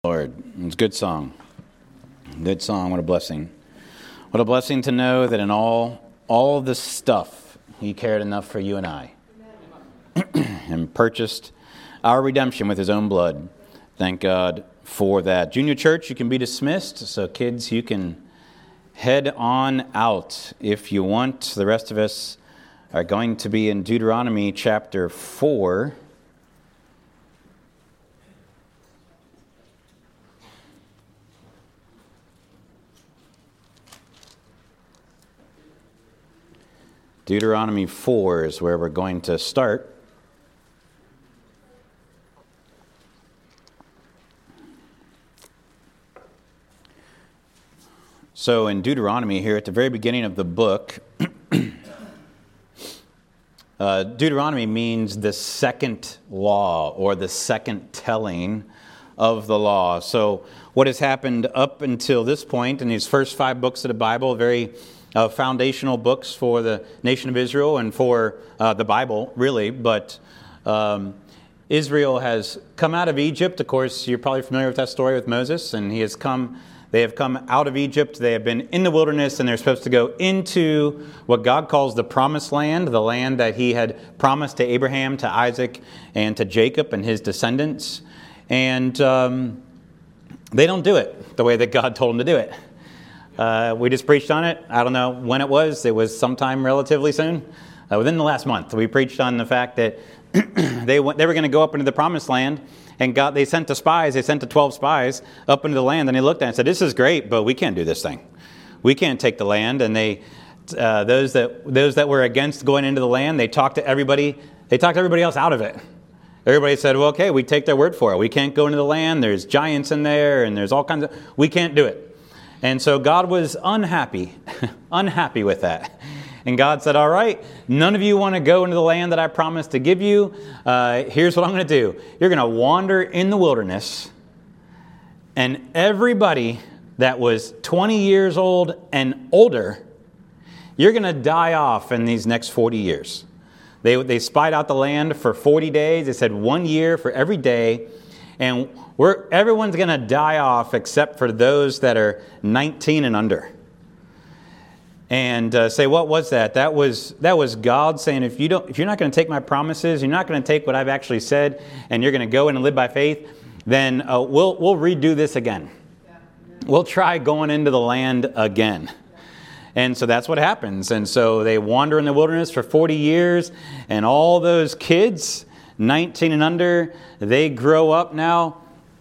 Lord. It's a good song. Good song. What a blessing. What a blessing to know that in all of this stuff, He cared enough for you and I. And purchased our redemption with His own blood. Thank God for that. Junior church, you can be dismissed. So kids, you can head on out if you want. The rest of us are going to be in Deuteronomy chapter 4. Deuteronomy 4 is where we're going to start. So in Deuteronomy here at the very beginning of the book, Deuteronomy means the second law or the second telling of the law. So what has happened up until this point in these first 5 books of the Bible, very foundational books for the nation of Israel and for the Bible, really. But Israel has come out of Egypt. Of course, you're probably familiar with that story with Moses. And they have come out of Egypt. They have been in the wilderness, and they're supposed to go into what God calls the promised land, the land that He had promised to Abraham, to Isaac, and to Jacob and his descendants. And they don't do it the way that God told them to do it. We just preached on it. I don't know when it was. It was sometime relatively soon. Within the last month, we preached on the fact that they were going to go up into the promised land, and they sent the spies. They sent the 12 spies up into the land, and they looked at it and said, "This is great, but we can't do this thing. We can't take the land." And those that were against going into the land, they talked to everybody. They talked everybody else out of it. Everybody said, "Well, okay, we take their word for it. We can't go into the land. There's giants in there, and there's all kinds of. We can't do it." And so God was unhappy with that. And God said, "All right, none of you want to go into the land that I promised to give you. Here's what I'm going to do. You're going to wander in the wilderness, and everybody that was 20 years old and older, you're going to die off in these next 40 years. They spied out the land for 40 days. They said 1 year for every day. And everyone's going to die off except for those that are 19 and under." And say, what was that? That was God saying, if you're not going to take my promises, you're not going to take what I've actually said, and you're going to go in and live by faith, then we'll redo this again. We'll try going into the land again. And so that's what happens. And so they wander in the wilderness for 40 years, and all those kids, 19 and under, they grow up now.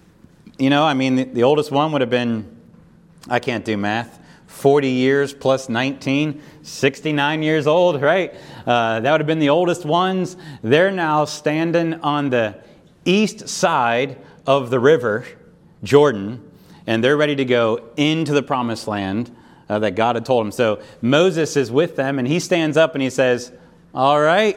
The oldest one would have been, I can't do math, 40 years plus 19, 69 years old, right? That would have been the oldest ones. They're now standing on the east side of the river, Jordan, and they're ready to go into the promised land that God had told them. So Moses is with them, and he stands up and he says, "All right,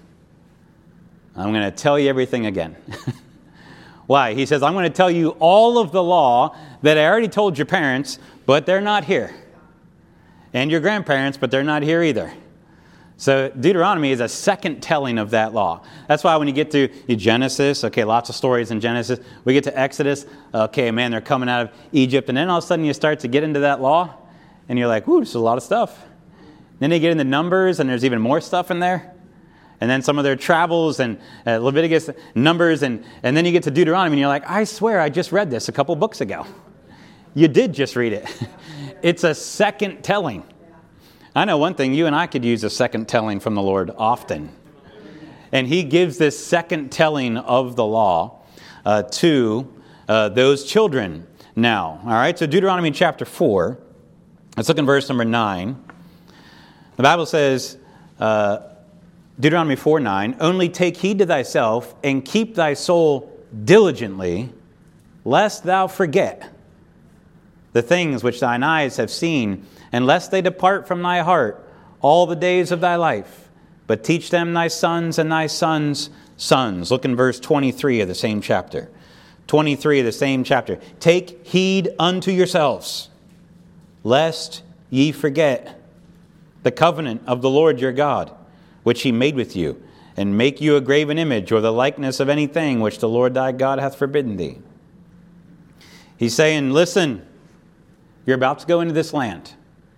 I'm going to tell you everything again." Why? He says, "I'm going to tell you all of the law that I already told your parents, but they're not here. And your grandparents, but they're not here either." So Deuteronomy is a second telling of that law. That's why when you get to Genesis, okay, lots of stories in Genesis. We get to Exodus, okay, man, they're coming out of Egypt. And then all of a sudden you start to get into that law, and you're like, "Ooh, this is a lot of stuff." Then they get into Numbers, and there's even more stuff in there. And then some of their travels and Leviticus, Numbers, and then you get to Deuteronomy and you're like, "I swear I just read this a couple books ago." You did just read it. It's a second telling. I know one thing, you and I could use a second telling from the Lord often. And He gives this second telling of the law to those children now. All right, so Deuteronomy chapter 4, let's look in verse number 9. The Bible says, Deuteronomy 4:9, "Only take heed to thyself, and keep thy soul diligently, lest thou forget the things which thine eyes have seen, and lest they depart from thy heart all the days of thy life. But teach them thy sons and thy sons' sons." Look in verse 23 of the same chapter. 23 of the same chapter. "Take heed unto yourselves, lest ye forget the covenant of the Lord your God, which He made with you, and make you a graven image or the likeness of anything which the Lord thy God hath forbidden thee. He's saying, listen, you're about to go into this land.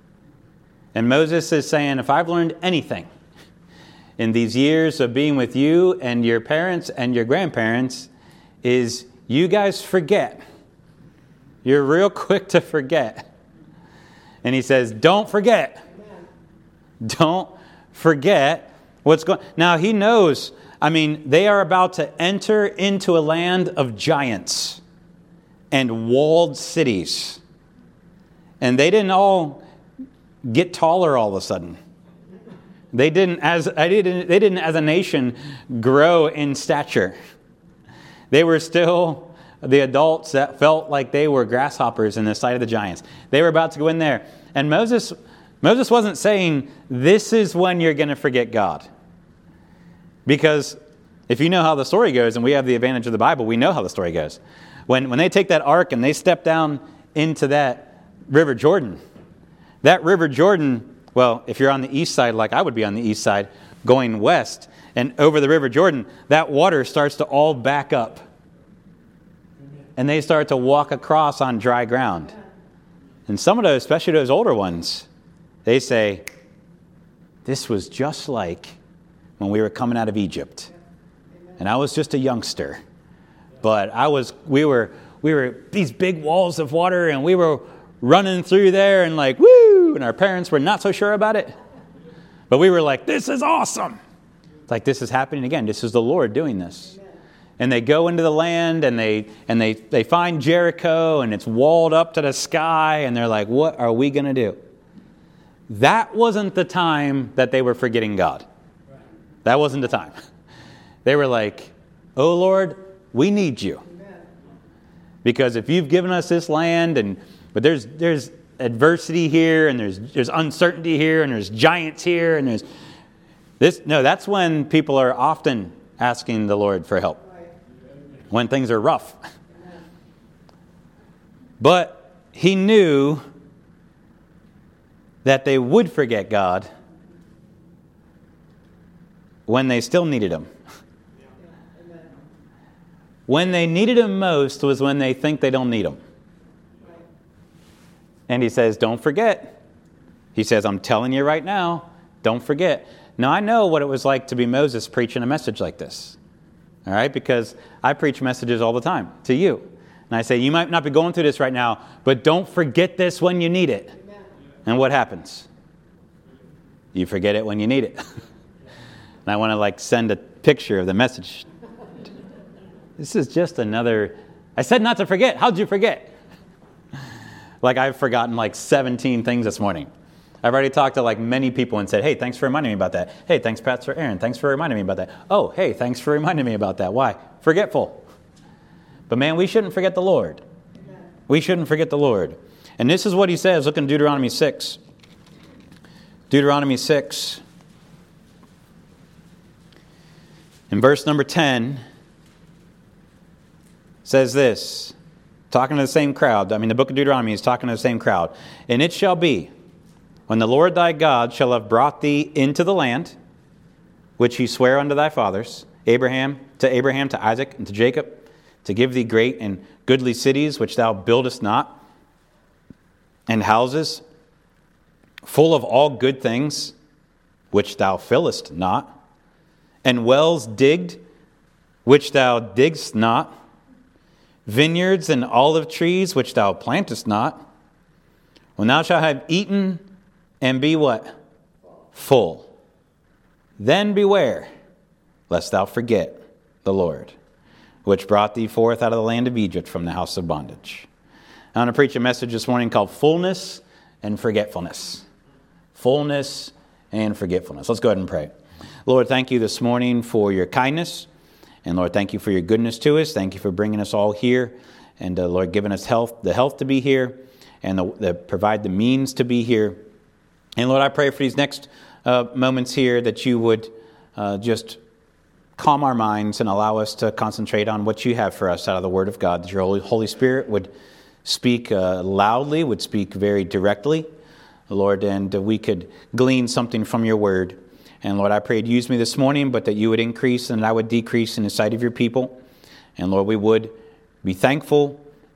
And Moses is saying, if I've learned anything in these years of being with you and your parents and your grandparents, is you guys forget. You're real quick to forget. And he says, don't forget. Don't forget what's going on. Now he knows, they are about to enter into a land of giants and walled cities. And they didn't all get taller all of a sudden. They didn't as a nation grow in stature. They were still the adults that felt like they were grasshoppers in the sight of the giants. They were about to go in there. And Moses wasn't saying, this is when you're going to forget God. Because if you know how the story goes, and we have the advantage of the Bible, we know how the story goes. When they take that ark and they step down into that River Jordan, that River Jordan, well, if you're on the east side, like I would be on the east side, going west, and over the River Jordan, that water starts to all back up. And they start to walk across on dry ground. And some of those, especially those older ones, they say, this was just like when we were coming out of Egypt. And I was just a youngster. But we were these big walls of water, and we were running through there and like, woo! And our parents were not so sure about it. But we were like, this is awesome. It's like, this is happening again. This is the Lord doing this. And they go into the land and they find Jericho, and it's walled up to the sky, and they're like, what are we going to do? That wasn't the time that they were forgetting God. That wasn't the time. They were like, oh Lord, we need you. Because if you've given us this land, but there's adversity here, and there's uncertainty here, and there's giants here, and there's this. No, that's when people are often asking the Lord for help. When things are rough. But he knew that they would forget God when they still needed him. When they needed him most was when they think they don't need him. And he says, don't forget. He says, I'm telling you right now, don't forget. Now, I know what it was like to be Moses preaching a message like this. All right? Because I preach messages all the time to you. And I say, you might not be going through this right now, but don't forget this when you need it. Amen. And what happens? You forget it when you need it. And I want to send a picture of the message. This is just another... I said not to forget. How'd you forget? I've forgotten 17 things this morning. I've already talked to many people and said, hey, thanks for reminding me about that. Hey, thanks, Pastor Aaron. Thanks for reminding me about that. Oh, hey, thanks for reminding me about that. Why? Forgetful. But man, we shouldn't forget the Lord. Amen. We shouldn't forget the Lord. And this is what he says. Look in Deuteronomy 6. Deuteronomy 6. In verse number 10, says this. Talking to the same crowd. The book of Deuteronomy is talking to the same crowd. And it shall be, when the Lord thy God shall have brought thee into the land, which he sware unto thy fathers, Abraham, to Isaac, and to Jacob, to give thee great and goodly cities, which thou buildest not, and houses, full of all good things, which thou fillest not, and wells digged, which thou diggest not, vineyards and olive trees, which thou plantest not, when thou shalt have eaten and be what? Full. Then beware, lest thou forget the Lord, which brought thee forth out of the land of Egypt from the house of bondage. I want to preach a message this morning called Fullness and Forgetfulness. Fullness and forgetfulness. Let's go ahead and pray. Lord, thank you this morning for your kindness. And Lord, thank you for your goodness to us. Thank you for bringing us all here. And Lord, giving us the health to be here, and provide the means to be here. And Lord, I pray for these next moments here that you would just calm our minds and allow us to concentrate on what you have for us out of the Word of God. That your Holy Spirit would speak loudly, would speak very directly, Lord, and we could glean something from your Word. And Lord, I pray you'd use me this morning, but that you would increase and I would decrease in the sight of your people. And Lord, we would be thankful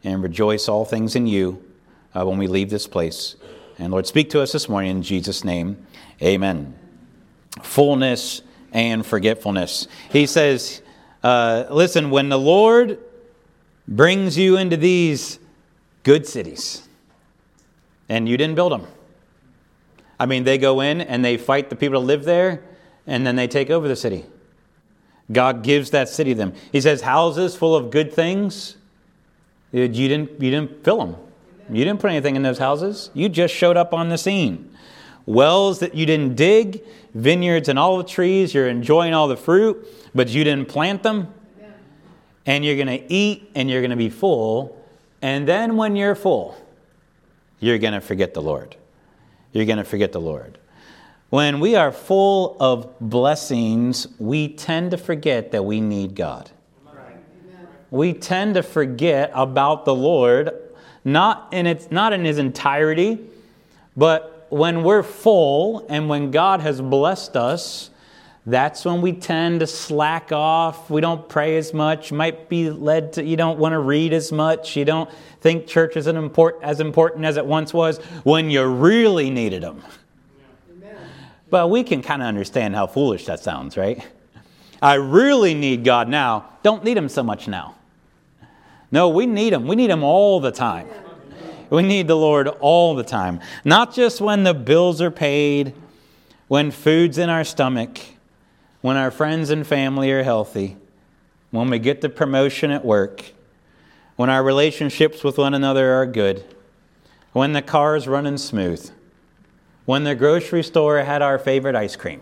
and rejoice all things in you when we leave this place. And Lord, speak to us this morning in Jesus' name. Amen. Fullness and forgetfulness. He says, listen, when the Lord brings you into these good cities, and you didn't build them. I mean, they go in and they fight the people that live there, and then they take over the city. God gives that city to them. He says, houses full of good things, you didn't fill them. You didn't put anything in those houses. You just showed up on the scene. Wells that you didn't dig, vineyards and olive trees, you're enjoying all the fruit, but you didn't plant them. And you're going to eat and you're going to be full. And then when you're full, you're going to forget the Lord. You're going to forget the Lord. When we are full of blessings, we tend to forget that we need God. We tend to forget about the Lord, not in His entirety, but when we're full and when God has blessed us, that's when we tend to slack off. We don't pray as much. You might be led to, you don't want to read as much. You don't think church is as important as it once was when you really needed them. Yeah. But we can kind of understand how foolish that sounds, right? I really need God now. Don't need Him so much now. No, we need Him. We need Him all the time. We need the Lord all the time. Not just when the bills are paid, when food's in our stomach, when our friends and family are healthy, when we get the promotion at work, when our relationships with one another are good, when the car's running smooth, when the grocery store had our favorite ice cream.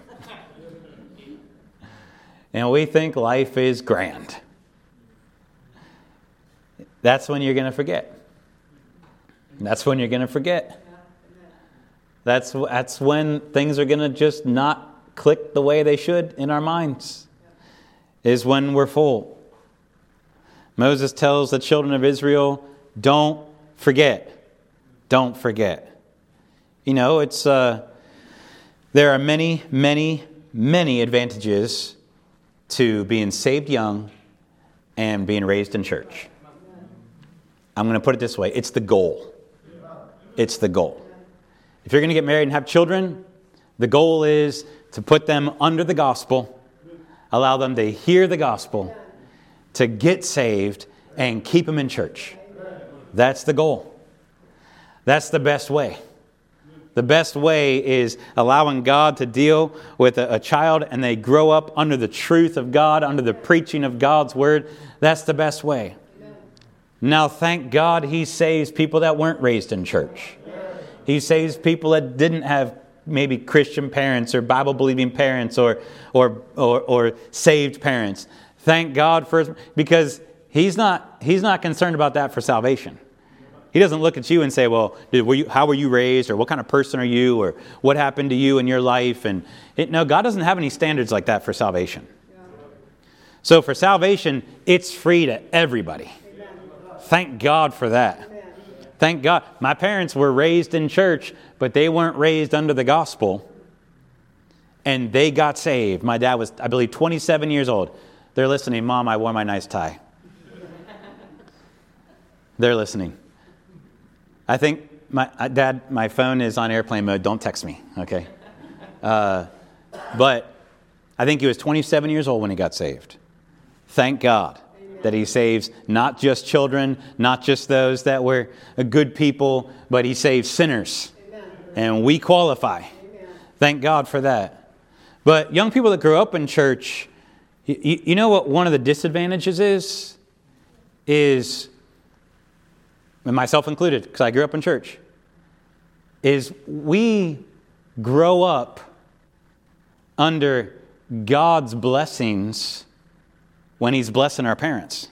And we think life is grand. That's when you're going to forget. That's when you're going to forget. That's when things are going to just not click the way they should in our minds, is when we're full. Moses tells the children of Israel, don't forget. Don't forget. You know, it's there are many, many, many advantages to being saved young and being raised in church. I'm going to put it this way. It's the goal. It's the goal. If you're going to get married and have children, the goal is to put them under the gospel, allow them to hear the gospel, to get saved, and keep them in church. That's the goal. That's the best way. The best way is allowing God to deal with a child and they grow up under the truth of God, under the preaching of God's word. That's the best way. Now, thank God He saves people that weren't raised in church. He saves people that didn't have maybe Christian parents or Bible-believing parents or saved parents. Thank God for, because He's not concerned about that for salvation. He doesn't look at you and say, well, how were you raised, or what kind of person are you, or what happened to you in your life? No, God doesn't have any standards like that for salvation. So for salvation, it's free to everybody. Thank God for that. Thank God. My parents were raised in church, but they weren't raised under the gospel. And they got saved. My dad was, I believe, 27 years old. They're listening. Mom, I wore my nice tie. They're listening. I think, Dad, my phone is on airplane mode. Don't text me, okay? But I think he was 27 years old when he got saved. Thank God that He saves not just children, not just those that were good people, but He saves sinners. Amen. And we qualify. Amen. Thank God for that. But young people that grow up in church, you know what one of the disadvantages is, and myself included, because I grew up in church, is we grow up under God's blessings when He's blessing our parents.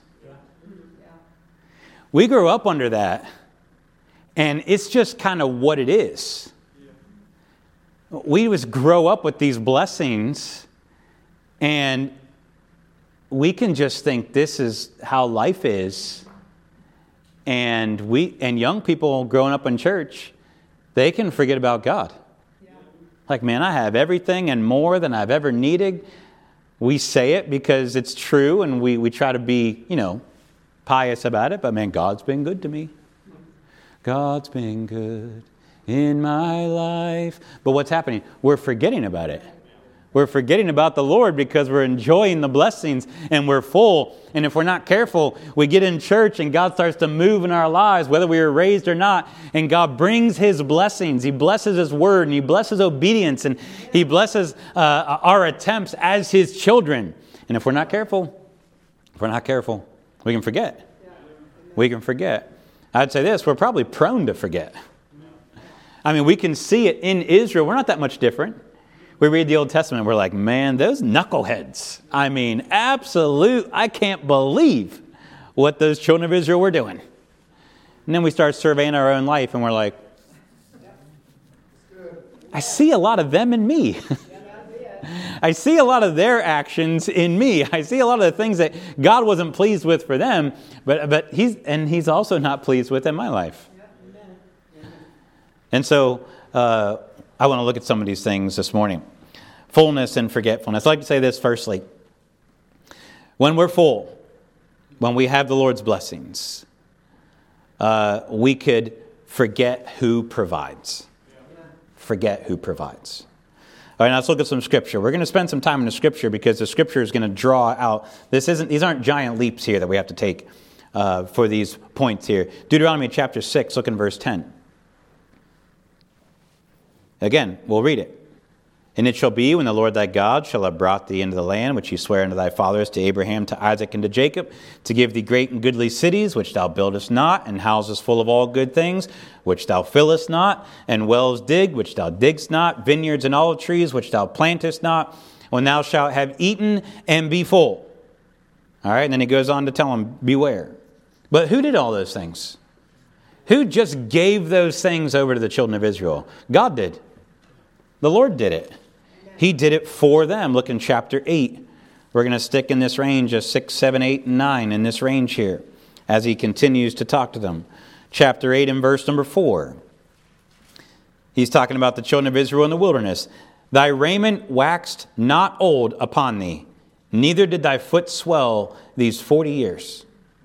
We grow up under that, and it's just kind of what it is. We just grow up with these blessings, and we can just think this is how life is. And young people growing up in church, they can forget about God. Like, man, I have everything and more than I've ever needed. We say it because it's true, and we try to be, pious about it, but man, God's been good to me. God's been good in my life. But what's happening? We're forgetting about it. We're forgetting about the Lord because we're enjoying the blessings and we're full. And if we're not careful, we get in church and God starts to move in our lives, whether we were raised or not. And God brings His blessings. He blesses His word and He blesses obedience and He blesses our attempts as His children. And if we're not careful, we can forget. We can forget. I'd say this, we're probably prone to forget. I mean, we can see it in Israel. We're not that much different. We read the Old Testament, we're like, man, those knuckleheads. I mean, I can't believe what those children of Israel were doing. And then we start surveying our own life and we're like, I see a lot of them in me. I see a lot of their actions in me. I see a lot of the things that God wasn't pleased with for them, but He's also not pleased with in my life. And so I want to look at some of these things this morning. Fullness and forgetfulness. I'd like to say this firstly. When we're full, when we have the Lord's blessings, we could forget who provides. Forget who provides. All right, now let's look at some Scripture. We're going to spend some time in the Scripture because the Scripture is going to draw out. These aren't giant leaps here that we have to take for these points here. Deuteronomy chapter 6, look in verse 10. Again, we'll read it. And it shall be when the Lord thy God shall have brought thee into the land which he sware unto thy fathers, to Abraham, to Isaac, and to Jacob, to give thee great and goodly cities, which thou buildest not, and houses full of all good things, which thou fillest not, and wells digged, which thou diggest not, vineyards and olive trees, which thou plantest not, when thou shalt have eaten and be full. All right, and then he goes on to tell them, beware. But who did all those things? Who just gave those things over to the children of Israel? God did. The Lord did it. He did it for them. Look in chapter 8. We're going to stick in this range of 6, 7, 8, and 9 in this range here as he continues to talk to them. Chapter 8 and verse number 4. He's talking about the children of Israel in the wilderness. Thy raiment waxed not old upon thee, neither did thy foot swell these 40 years.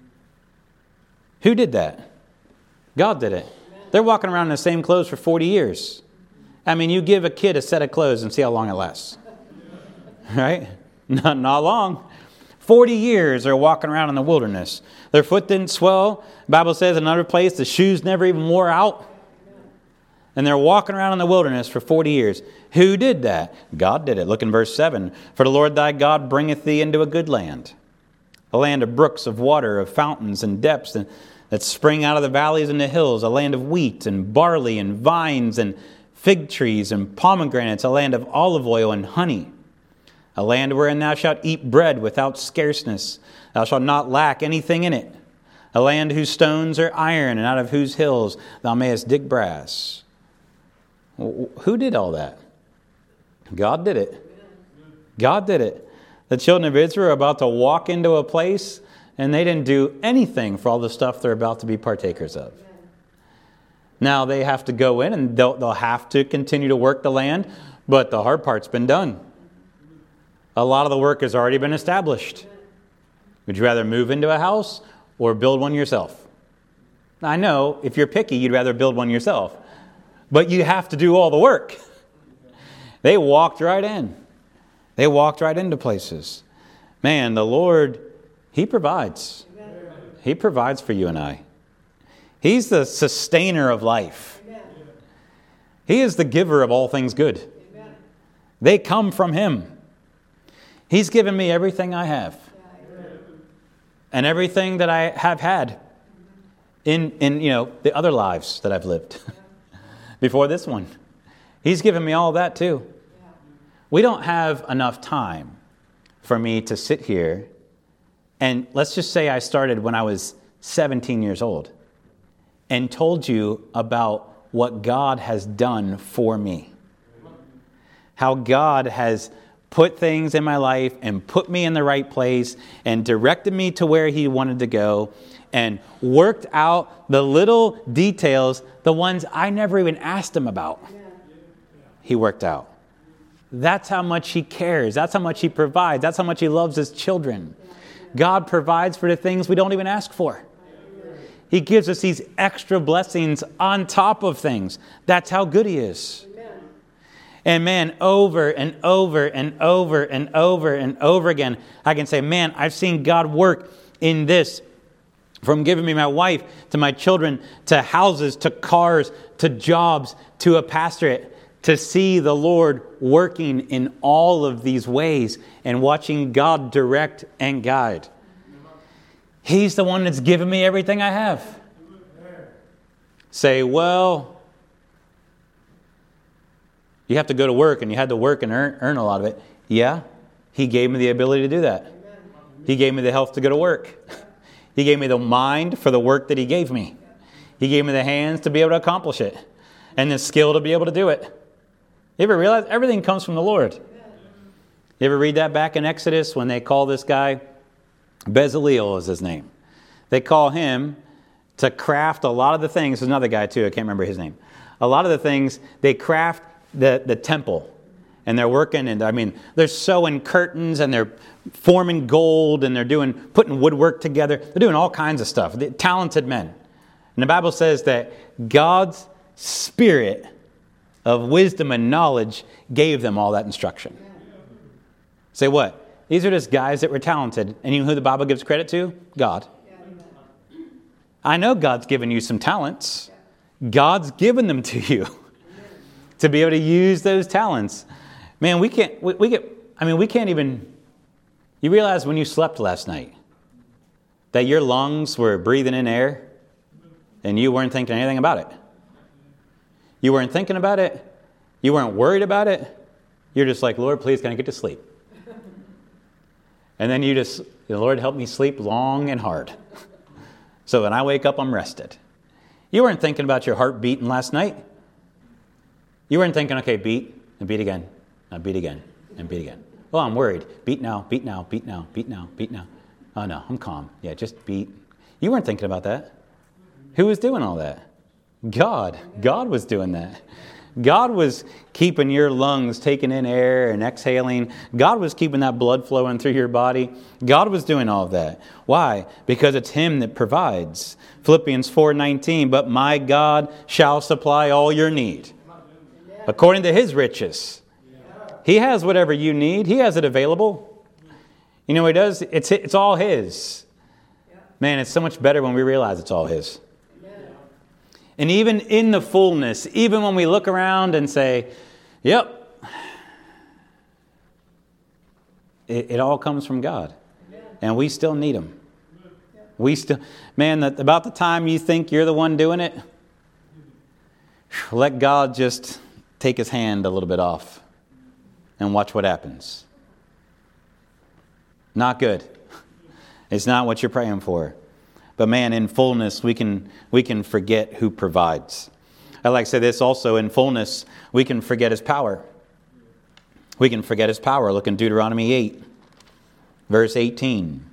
Who did that? God did it. They're walking around in the same clothes for 40 years. I mean, you give a kid a set of clothes and see how long it lasts. Right? Not long. 40 years they're walking around in the wilderness. Their foot didn't swell. The Bible says in another place the shoes never even wore out. And they're walking around in the wilderness for 40 years. Who did that? God did it. Look in verse 7. For the Lord thy God bringeth thee into a good land, a land of brooks, of water, of fountains and depths, and that spring out of the valleys and the hills, a land of wheat and barley and vines and fig trees and pomegranates, a land of olive oil and honey, a land wherein thou shalt eat bread without scarceness. Thou shalt not lack anything in it. A land whose stones are iron, and out of whose hills thou mayest dig brass. Who did all that? God did it. God did it. The children of Israel are about to walk into a place, and they didn't do anything for all the stuff they're about to be partakers of. Now they have to go in and they'll have to continue to work the land, but the hard part's been done. A lot of the work has already been established. Would you rather move into a house or build one yourself? I know if you're picky, you'd rather build one yourself, but you have to do all the work. They walked right in. They walked right into places. Man, the Lord, He provides. He provides for you and I. He's the sustainer of life. Amen. He is the giver of all things good. Amen. They come from Him. He's given me everything I have. Amen. And everything that I have had in the other lives that I've lived before this one. He's given me all that too. Yeah. We don't have enough time for me to sit here and let's just say I started when I was 17 years old. And told you about what God has done for me. How God has put things in my life and put me in the right place and directed me to where He wanted to go and worked out the little details, the ones I never even asked Him about. He worked out. That's how much He cares. That's how much He provides. That's how much He loves His children. God provides for the things we don't even ask for. He gives us these extra blessings on top of things. That's how good He is. And man, over and over and over and over and over again, I can say, man, I've seen God work in this. From giving me my wife, to my children, to houses, to cars, to jobs, to a pastorate, to see the Lord working in all of these ways and watching God direct and guide. He's the one that's given me everything I have. Say, well, you have to go to work and you had to work and earn a lot of it. Yeah, He gave me the ability to do that. He gave me the health to go to work. He gave me the mind for the work that He gave me. He gave me the hands to be able to accomplish it. And the skill to be able to do it. You ever realize everything comes from the Lord? You ever read that back in Exodus when they call this guy, Bezaleel is his name. They call him to craft a lot of the things. There's another guy too, I can't remember his name. A lot of the things, they craft the temple. And they're working, and they're sewing curtains, and they're forming gold, and they're putting woodwork together. They're doing all kinds of stuff. They're talented men. And the Bible says that God's Spirit of wisdom and knowledge gave them all that instruction. Say what? These are just guys that were talented. And you know who the Bible gives credit to? God. I know God's given you some talents. God's given them to you to be able to use those talents. Man, we can't even... You realize when you slept last night that your lungs were breathing in air and you weren't thinking anything about it. You weren't thinking about it. You weren't worried about it. You're just like, Lord, please, can I get to sleep? And then Lord, help me sleep long and hard. So when I wake up, I'm rested. You weren't thinking about your heart beating last night. You weren't thinking, okay, beat and beat again. Now beat again and beat again. Oh, I'm worried. Beat now, beat now, beat now, beat now, beat now. Oh, no, I'm calm. Yeah, just beat. You weren't thinking about that. Who was doing all that? God. God was doing that. God was keeping your lungs taking in air and exhaling. God was keeping that blood flowing through your body. God was doing all of that. Why? Because it's Him that provides. Philippians 4:19, but my God shall supply all your need according to His riches. He has whatever you need. He has it available. You know what He does? It's all His. Man, it's so much better when we realize it's all His. And even in the fullness, even when we look around and say, yep, it all comes from God. And we still need Him. About the time you think you're the one doing it, let God just take His hand a little bit off and watch what happens. Not good. It's not what you're praying for. But man, in fullness, we can forget who provides. I like to say this also, in fullness, we can forget His power. We can forget His power. Look in Deuteronomy 8, verse 18.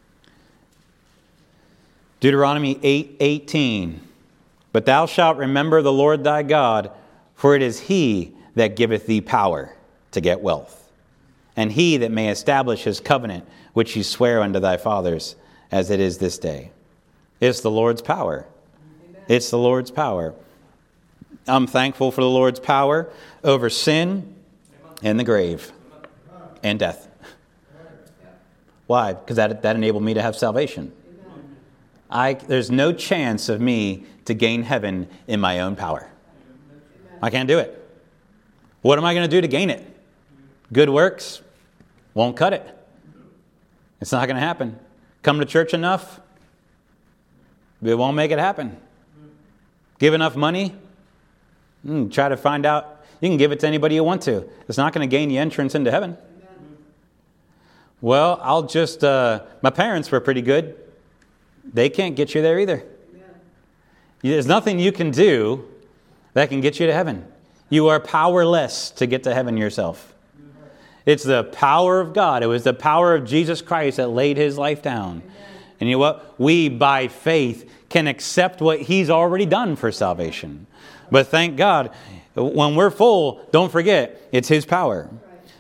Deuteronomy 8:18. But thou shalt remember the Lord thy God, for it is He that giveth thee power to get wealth, and He that may establish His covenant, which He sware unto thy fathers, as it is this day. It's the Lord's power. It's the Lord's power. I'm thankful for the Lord's power over sin and the grave and death. Why? Because that enabled me to have salvation. There's no chance of me to gain heaven in my own power. I can't do it. What am I going to do to gain it? Good works won't cut it. It's not going to happen. Come to church enough, it won't make it happen. Give enough money, try to find out. You can give it to anybody you want to. It's not going to gain you entrance into heaven. Well, my parents were pretty good. They can't get you there either. There's nothing you can do that can get you to heaven. You are powerless to get to heaven yourself. It's the power of God. It was the power of Jesus Christ that laid His life down. And you know what? We, by faith, can accept what He's already done for salvation. But thank God, when we're full, don't forget, it's His power.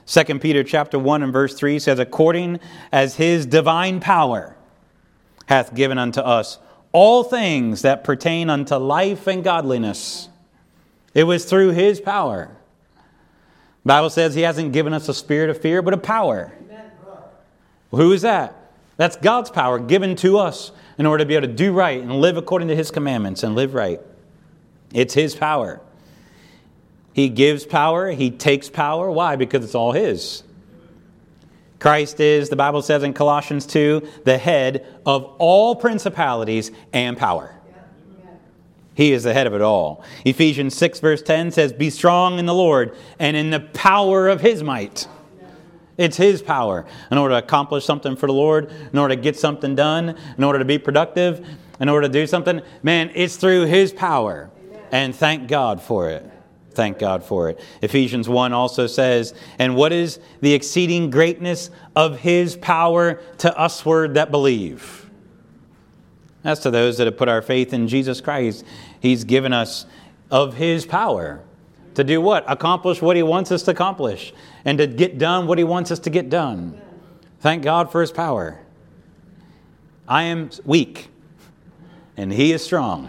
2 Peter chapter 1 and verse 3 says, according as his divine power hath given unto us all things that pertain unto life and godliness. It was through his power. The Bible says he hasn't given us a spirit of fear, but a power. Amen. Who is that? That's God's power given to us in order to be able to do right and live according to his commandments and live right. It's his power. He gives power. He takes power. Why? Because it's all his. Christ is, the Bible says in Colossians 2, the head of all principalities and power. He is the head of it all. Ephesians 6 verse 10 says, be strong in the Lord and in the power of his might. It's his power in order to accomplish something for the Lord, in order to get something done, in order to be productive, in order to do something. Man, it's through his power. And thank God for it. Thank God for it. Ephesians 1 also says, and what is the exceeding greatness of his power to usward that believe? That's to those that have put our faith in Jesus Christ. He's given us of his power to do what? Accomplish what he wants us to accomplish. And to get done what he wants us to get done. Thank God for his power. I am weak, and he is strong.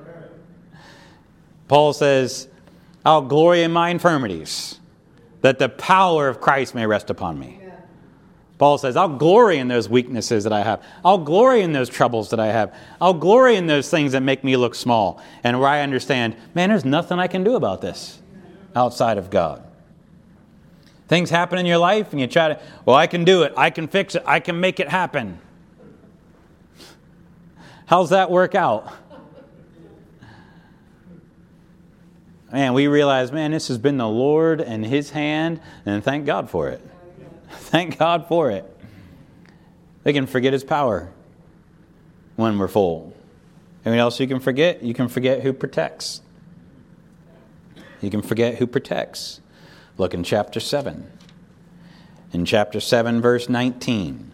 Paul says, I'll glory in my infirmities, that the power of Christ may rest upon me. Yeah. Paul says, I'll glory in those weaknesses that I have. I'll glory in those troubles that I have. I'll glory in those things that make me look small. And where I understand, man, there's nothing I can do about this outside of God. Things happen in your life and you try to, well, I can do it. I can fix it. I can make it happen. How's that work out? Man, we realize, man, this has been the Lord and his hand, and thank God for it. Thank God for it. They can forget his power when we're full. Anything else you can forget? You can forget who protects. You can forget who protects. Look in chapter 7. In chapter 7, verse 19.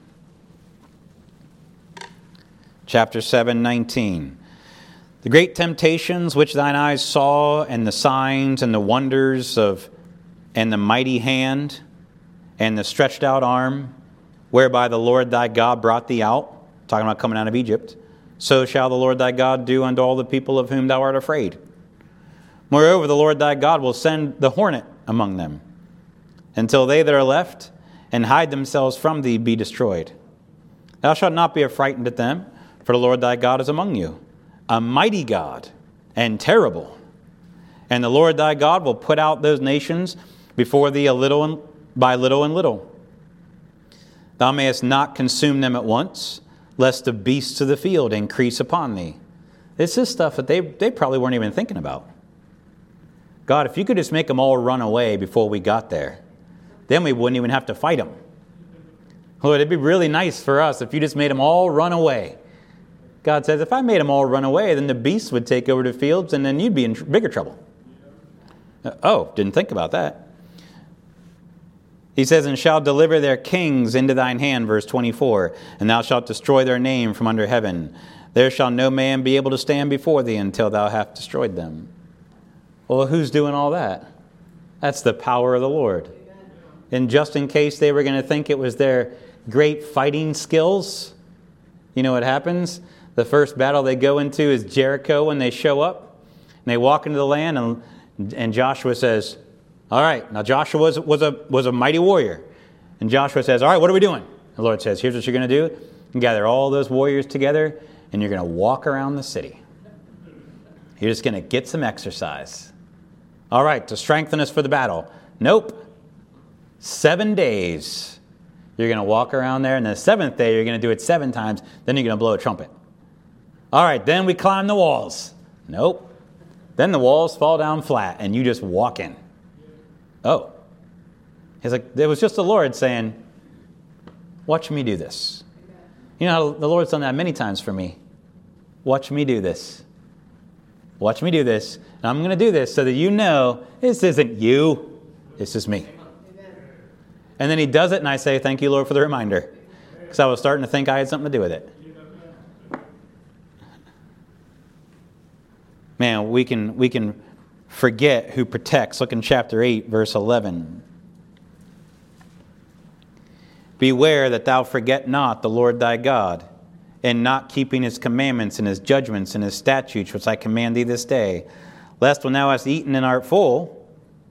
Chapter 7, 19. The great temptations which thine eyes saw, and the signs and the wonders of, and the mighty hand, and the stretched out arm, whereby the Lord thy God brought thee out, talking about coming out of Egypt, so shall the Lord thy God do unto all the people of whom thou art afraid. Moreover, the Lord thy God will send the hornet among them, until they that are left and hide themselves from thee be destroyed. Thou shalt not be affrighted at them, for the Lord thy God is among you, a mighty God and terrible. And the Lord thy God will put out those nations before thee by little and little. Thou mayest not consume them at once, lest the beasts of the field increase upon thee. This is stuff that they probably weren't even thinking about. God, if you could just make them all run away before we got there, then we wouldn't even have to fight them. Lord, it'd be really nice for us if you just made them all run away. God says, if I made them all run away, then the beasts would take over the fields, and then you'd be in bigger trouble. Oh, didn't think about that. He says, and shall deliver their kings into thine hand, verse 24, and thou shalt destroy their name from under heaven. There shall no man be able to stand before thee until thou hast destroyed them. Well, who's doing all that? That's the power of the Lord. And just in case they were going to think it was their great fighting skills, you know what happens? The first battle they go into is Jericho when they show up. And they walk into the land, and Joshua says, all right, now Joshua was a mighty warrior. And Joshua says, all right, what are we doing? The Lord says, here's what you're going to do. You gather all those warriors together, and you're going to walk around the city. You're just going to get some exercise. All right, to strengthen us for the battle. Nope. 7 days. You're going to walk around there, and the seventh day, you're going to do it 7 times. Then you're going to blow a trumpet. All right, then we climb the walls. Nope. Then the walls fall down flat, and you just walk in. Oh. He's like, it was just the Lord saying, watch me do this. You know how the Lord's done that many times for me. Watch me do this. Watch me do this. And I'm going to do this so that you know this isn't you. This is me. And then he does it, and I say, thank you, Lord, for the reminder. Because I was starting to think I had something to do with it. Man, we can forget who protects. Look in chapter 8, verse 11. Beware that thou forget not the Lord thy God, in not keeping his commandments and his judgments and his statutes, which I command thee this day. Lest when thou hast eaten and art full,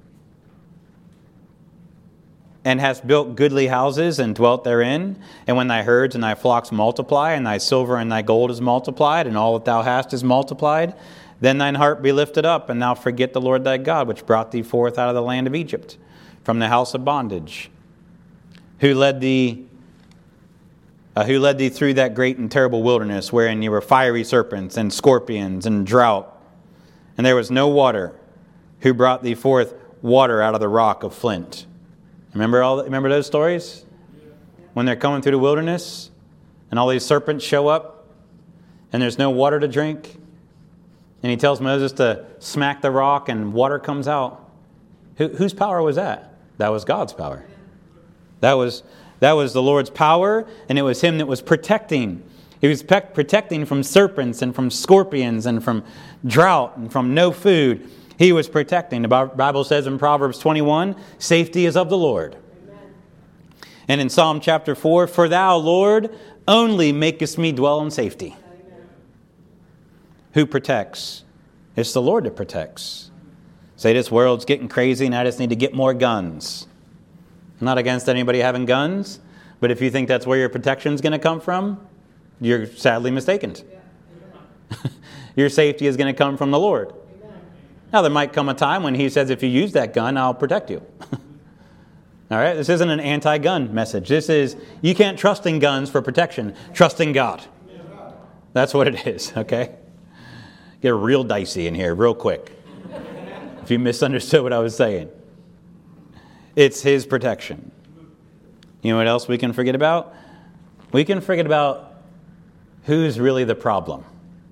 and hast built goodly houses and dwelt therein, and when thy herds and thy flocks multiply, and thy silver and thy gold is multiplied, and all that thou hast is multiplied, then thine heart be lifted up, and thou forget the Lord thy God, which brought thee forth out of the land of Egypt, from the house of bondage, who led thee through that great and terrible wilderness, wherein you were fiery serpents and scorpions and drought, and there was no water, who brought thee forth water out of the rock of flint. Remember those stories? When they're coming through the wilderness, and all these serpents show up, and there's no water to drink, and he tells Moses to smack the rock, and water comes out. Whose power was that? That was God's power. That was the Lord's power, and it was him that was protecting. He was protecting from serpents and from scorpions and from drought and from no food. He was protecting. The Bible says in Proverbs 21, safety is of the Lord. Amen. And in Psalm chapter 4, for thou, Lord, only makest me dwell in safety. Amen. Who protects? It's the Lord that protects. Say, this world's getting crazy and I just need to get more guns. I'm not against anybody having guns, but if you think that's where your protection's going to come from, you're sadly mistaken. Yeah. Your safety is going to come from the Lord. Now, there might come a time when he says, if you use that gun, I'll protect you. All right? This isn't an anti-gun message. This is, you can't trust in guns for protection. Trust in God. That's what it is, okay? Get real dicey in here real quick. If you misunderstood what I was saying. It's his protection. You know what else we can forget about? We can forget about who's really the problem.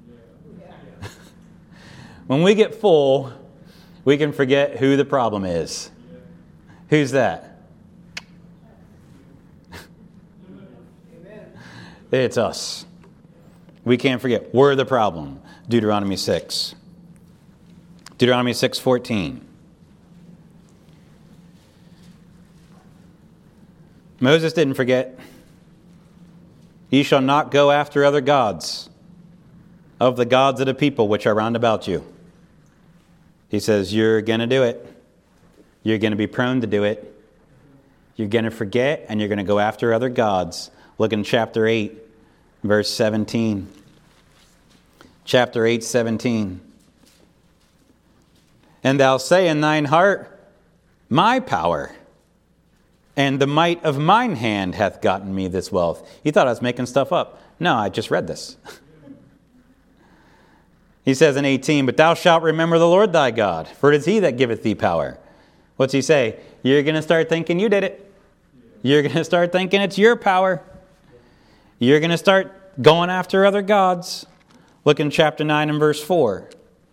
When we get full, we can forget who the problem is. Who's that? It's us. We can't forget. We're the problem. Deuteronomy 6. Deuteronomy 6:14. Moses didn't forget. Ye shall not go after other gods, of the gods of the people which are round about you. He says, you're going to do it. You're going to be prone to do it. You're going to forget, and you're going to go after other gods. Look in chapter 8, verse 17. Chapter 8, 17. And thou say in thine heart, my power and the might of mine hand hath gotten me this wealth. You thought I was making stuff up. No, I just read this. He says in 18, but thou shalt remember the Lord thy God, for it is he that giveth thee power. What's he say? You're going to start thinking you did it. You're going to start thinking it's your power. You're going to start going after other gods. Look in chapter 9 and verse 4.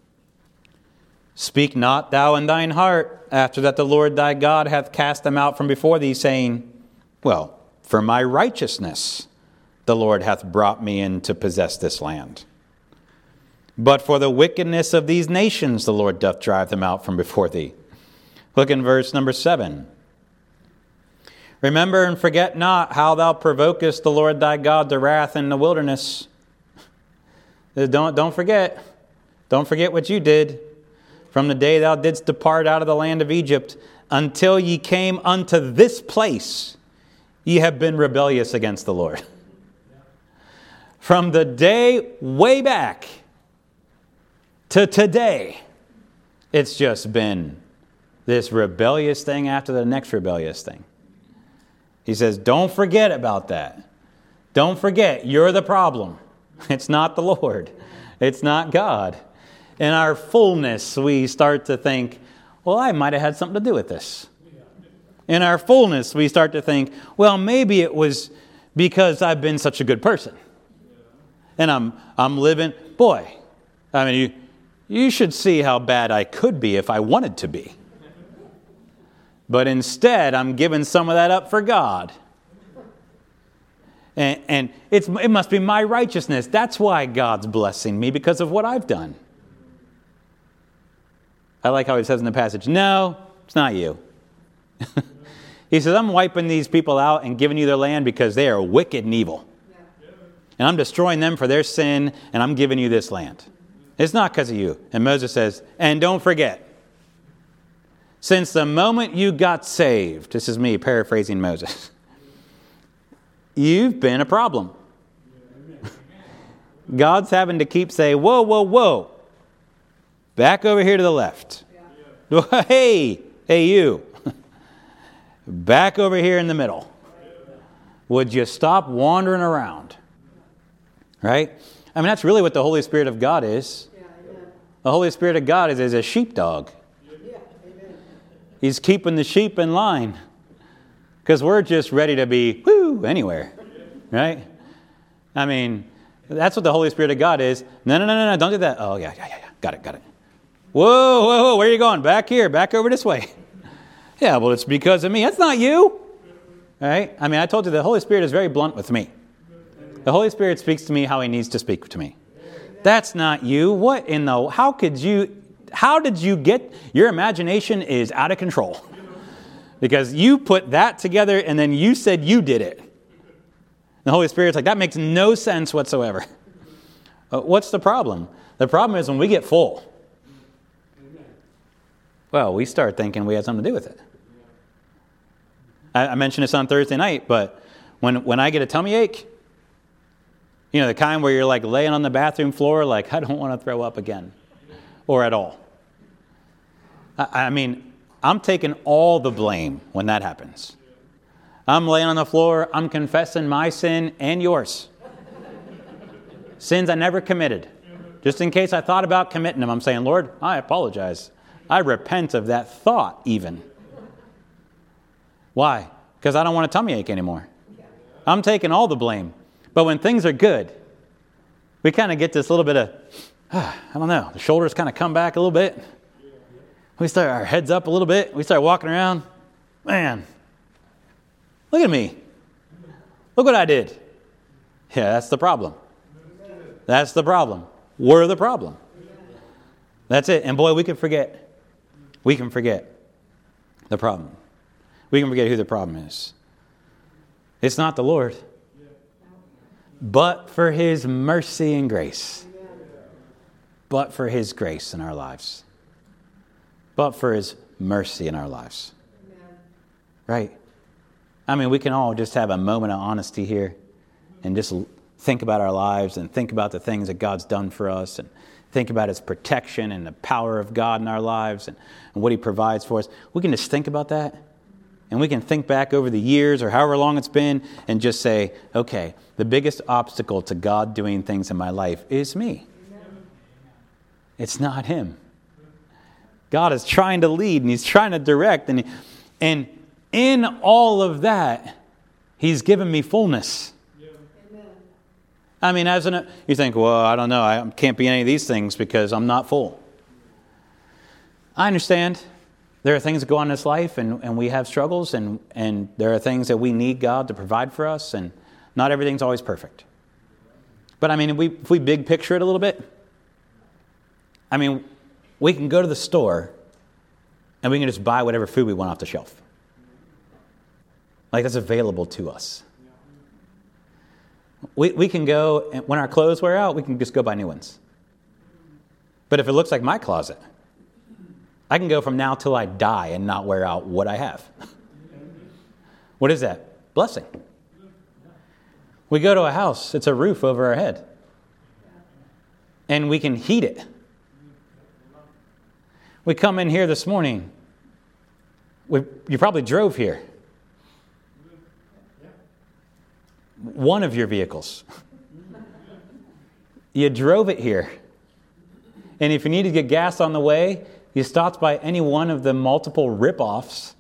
Speak not thou in thine heart, after that the Lord thy God hath cast them out from before thee, saying, well, for my righteousness the Lord hath brought me in to possess this land. But for the wickedness of these nations the Lord doth drive them out from before thee. Look in verse number 7. Remember and forget not how thou provokest the Lord thy God to wrath in the wilderness. Don't forget. Don't forget what you did. From the day thou didst depart out of the land of Egypt, until ye came unto this place, ye have been rebellious against the Lord. From the day way back to today, it's just been this rebellious thing after the next rebellious thing. He says, don't forget about that. Don't forget, you're the problem. It's not the Lord. It's not God. In our fullness, we start to think, well, I might have had something to do with this. In our fullness, we start to think, well, maybe it was because I've been such a good person. And I'm living, boy, I mean, you should see how bad I could be if I wanted to be. But instead, I'm giving some of that up for God. And it must be my righteousness. That's why God's blessing me, because of what I've done. I like how he says in the passage, no, it's not you. He says, I'm wiping these people out and giving you their land because they are wicked and evil. And I'm destroying them for their sin, and I'm giving you this land. It's not because of you. And Moses says, and don't forget, since the moment you got saved, this is me paraphrasing Moses, you've been a problem. God's having to keep saying, whoa, whoa, whoa. Back over here to the left. Hey, you. Back over here in the middle. Would you stop wandering around? Right? I mean, that's really what the Holy Spirit of God is. The Holy Spirit of God is a sheepdog. He's keeping the sheep in line. Because we're just ready to be, anywhere. Right? I mean, that's what the Holy Spirit of God is. No, don't do that. Oh, yeah. Got it. Whoa, where are you going? Back here, back over this way. Yeah, well, it's because of me. That's not you. Right? I mean, I told you the Holy Spirit is very blunt with me. The Holy Spirit speaks to me how He needs to speak to me. That's not you. What in the... How did you get... Your imagination is out of control. Because you put that together and then you said you did it. The Holy Spirit's like, that makes no sense whatsoever. What's the problem? The problem is when we get full. Well, we start thinking we had something to do with it. I mentioned this on Thursday night, but when I get a tummy ache, you know, the kind where you're like laying on the bathroom floor like, I don't want to throw up again. Or at all. I mean, I'm taking all the blame when that happens. I'm laying on the floor. I'm confessing my sin and yours. Sins I never committed. Just in case I thought about committing them, I'm saying, Lord, I apologize. I repent of that thought even. Why? Because I don't want a tummy ache anymore. I'm taking all the blame. But when things are good, we kind of get this little bit of, I don't know, the shoulders kind of come back a little bit. We start our heads up a little bit. We start walking around. Man, look at me. Look what I did. Yeah, that's the problem. That's the problem. We're the problem. That's it. And boy, we can forget. We can forget the problem. We can forget who the problem is. It's not the Lord. But for His mercy and grace. But for His grace in our lives. But for His mercy in our lives. Right? I mean, we can all just have a moment of honesty here and just think about our lives and think about the things that God's done for us and think about His protection and the power of God in our lives and what He provides for us. We can just think about that. And we can think back over the years or however long it's been and just say, okay, the biggest obstacle to God doing things in my life is me. It's not Him. God is trying to lead and He's trying to direct. And in all of that, He's given me fullness. I mean, you think, well, I don't know. I can't be any of these things because I'm not full. I understand. There are things that go on in this life and we have struggles and there are things that we need God to provide for us and not everything's always perfect. But I mean, if we big picture it a little bit, I mean, we can go to the store and we can just buy whatever food we want off the shelf. Like that's available to us. We can go, and when our clothes wear out, we can just go buy new ones. But if it looks like my closet, I can go from now till I die and not wear out what I have. What is that? Blessing. We go to a house, it's a roof over our head. And we can heat it. We come in here this morning. You probably drove here. One of your vehicles. You drove it here. And if you need to get gas on the way, you stopped by any one of the multiple rip-offs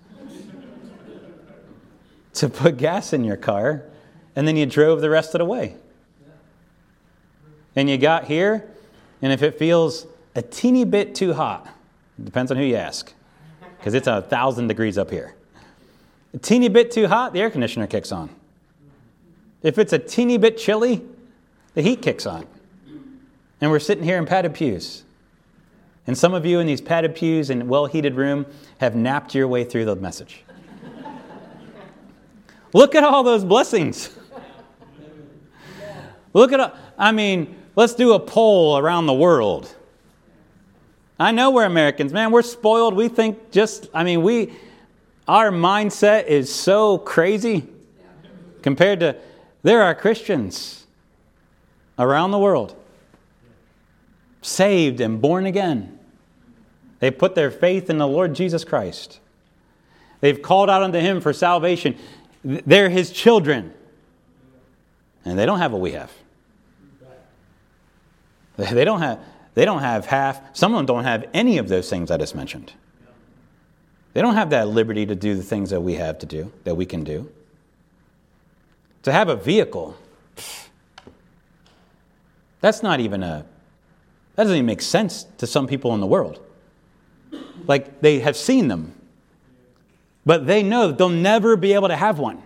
to put gas in your car, and then you drove the rest of the way. And you got here, and if it feels a teeny bit too hot, it depends on who you ask, because it's 1,000 degrees up here. A teeny bit too hot, the air conditioner kicks on. If it's a teeny bit chilly, the heat kicks on. And we're sitting here in padded pews. And some of you in these padded pews and well-heated room have napped your way through the message. Look at all those blessings. Let's do a poll around the world. I know we're Americans, man. We're spoiled. We think our mindset is so crazy compared to, there are Christians around the world, saved and born again. They put their faith in the Lord Jesus Christ. They've called out unto Him for salvation. They're His children. And they don't have what we have. They don't have half. Some of them don't have any of those things I just mentioned. They don't have that liberty to do the things that we have to do, that we can do. To have a vehicle, that doesn't even make sense to some people in the world. Like, they have seen them, but they know that they'll never be able to have one.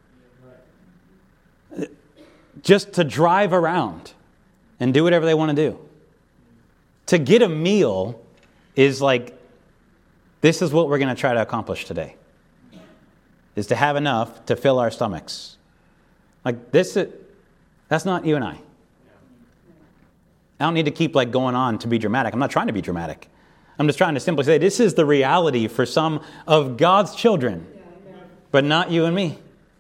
Just to drive around and do whatever they want to do. To get a meal is like, this is what we're going to try to accomplish today. Is to have enough to fill our stomachs. Like this, that's not you and I. I don't need to keep going on to be dramatic. I'm not trying to be dramatic. I'm just trying to simply say this is the reality for some of God's children, but not you and me.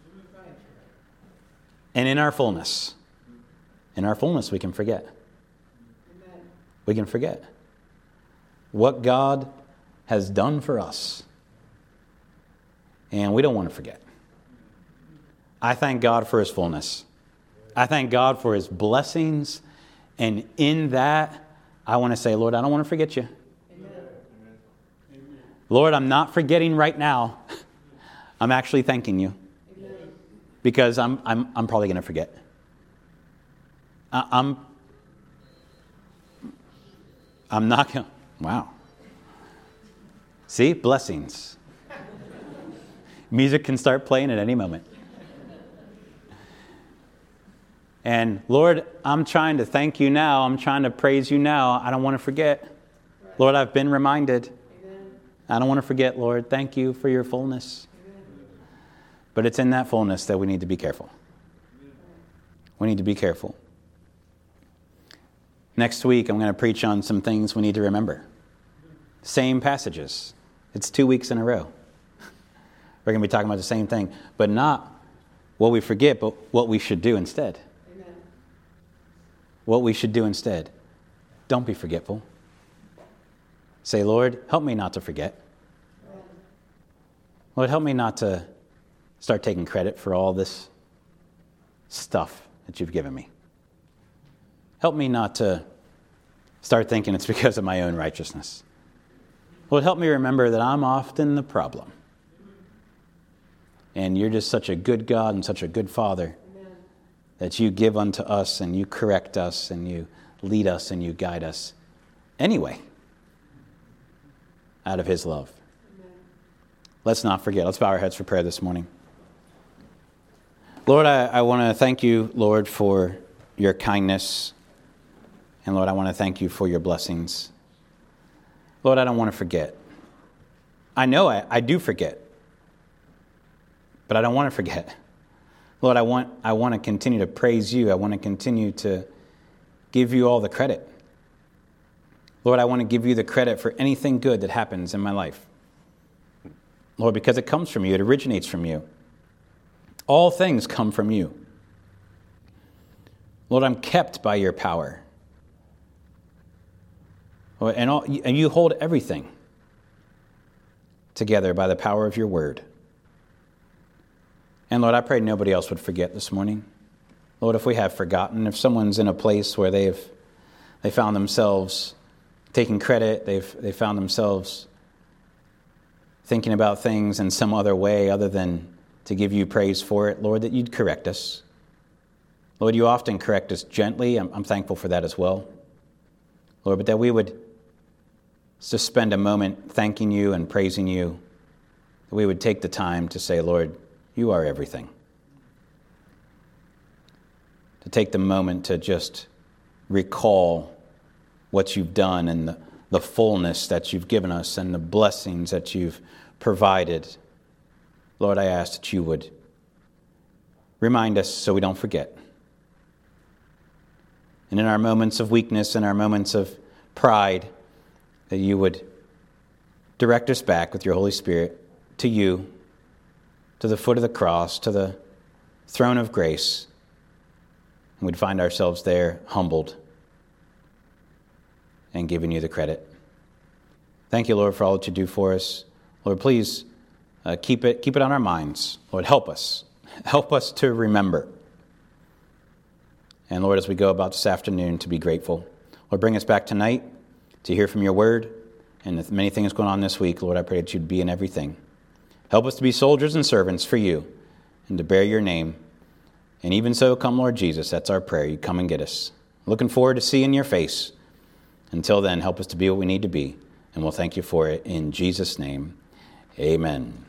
And in our fullness we can forget. We can forget what God has done for us. And we don't want to forget. I thank God for His fullness. I thank God for His blessings. And in that, I want to say, Lord, I don't want to forget you. Amen. Lord, I'm not forgetting right now. I'm actually thanking you. Amen. Because I'm probably going to forget. I'm not going to. Wow. See? Blessings. Music can start playing at any moment. And Lord, I'm trying to thank you now. I'm trying to praise you now. I don't want to forget. Right. Lord, I've been reminded. Amen. I don't want to forget, Lord. Thank you for your fullness. Amen. But it's in that fullness that we need to be careful. We need to be careful. Next week, I'm going to preach on some things we need to remember. Same passages. It's 2 weeks in a row. We're going to be talking about the same thing, but not what we forget, but what we should do instead. Amen. What we should do instead. Don't be forgetful. Say, Lord, help me not to forget. Amen. Lord, help me not to start taking credit for all this stuff that you've given me. Help me not to start thinking it's because of my own righteousness. Lord, help me remember that I'm often the problem. And you're just such a good God and such a good Father. Amen. That you give unto us and you correct us and you lead us and you guide us anyway out of His love. Amen. Let's not forget. Let's bow our heads for prayer this morning. Lord, I want to thank you, Lord, for your kindness. And Lord, I want to thank you for your blessings. Lord, I don't want to forget. I know I do forget. But I don't want to forget. Lord, I want to continue to praise you. I want to continue to give you all the credit. Lord, I want to give you the credit for anything good that happens in my life. Lord, because it comes from you. It originates from you. All things come from you. Lord, I'm kept by your power. Lord, and you hold everything together by the power of your word. And Lord, I pray nobody else would forget this morning. Lord, if we have forgotten, if someone's in a place where they found themselves taking credit, they found themselves thinking about things in some other way other than to give you praise for it, Lord, that you'd correct us. Lord, you often correct us gently. I'm thankful for that as well. Lord, but that we would just spend a moment thanking you and praising you. That we would take the time to say, Lord, you are everything. To take the moment to just recall what you've done and the fullness that you've given us and the blessings that you've provided. Lord, I ask that you would remind us so we don't forget. And in our moments of weakness and our moments of pride, that you would direct us back with your Holy Spirit to you, to the foot of the cross, to the throne of grace. And we'd find ourselves there humbled and giving you the credit. Thank you, Lord, for all that you do for us. Lord, please keep it on our minds. Lord, help us. Help us to remember. And Lord, as we go about this afternoon, to be grateful. Lord, bring us back tonight to hear from your word. And with many things going on this week, Lord, I pray that you'd be in everything. Help us to be soldiers and servants for you and to bear your name. And even so, come, Lord Jesus. That's our prayer. You come and get us. Looking forward to seeing your face. Until then, help us to be what we need to be. And we'll thank you for it in Jesus' name. Amen.